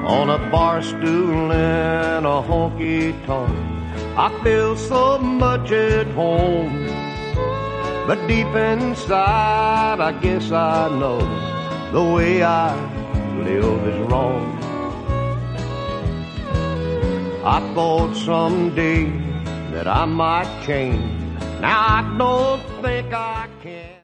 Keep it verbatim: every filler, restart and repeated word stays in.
on a bar stool in a honky-tonk. I feel so much at home, but deep inside I guess I know the way I live is wrong. I thought someday that I might change. Now I don't think I can.